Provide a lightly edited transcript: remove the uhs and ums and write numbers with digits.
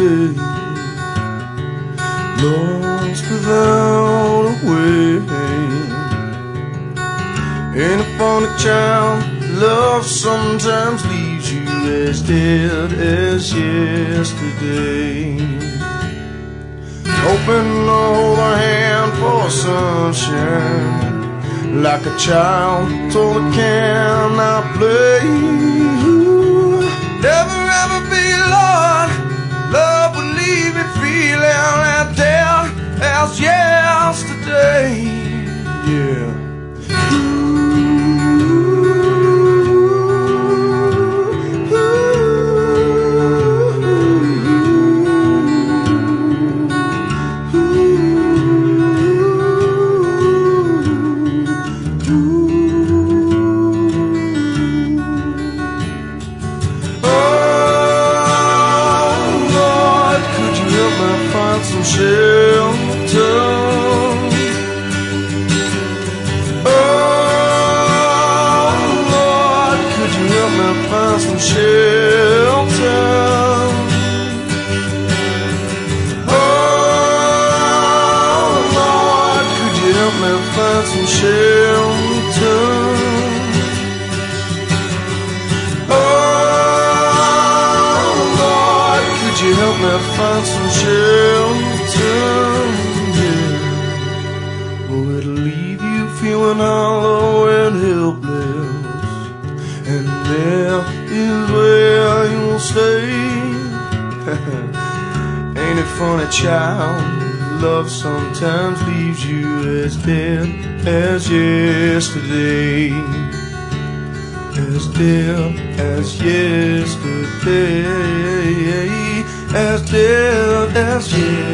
yesterday, lost without a way. Ain't it funny, child, love sometimes leaves you as dead as yesterday. Hoping to hold a hand for sunshine, like a child told a cannot play. Never ever be alone, love will leave me feeling as dead as yesterday. Yeah. Some shelter. Oh Lord, could you help me find some shelter? Oh Lord, could you help me find some shelter? Oh Lord, could you help me find some shelter? Yeah. Oh, it'll leave you feeling hollow and helpless, and there is where you'll stay. Ain't it funny, child, love sometimes leaves you as dead as yesterday, as dead as yesterday, as dead as yesterday.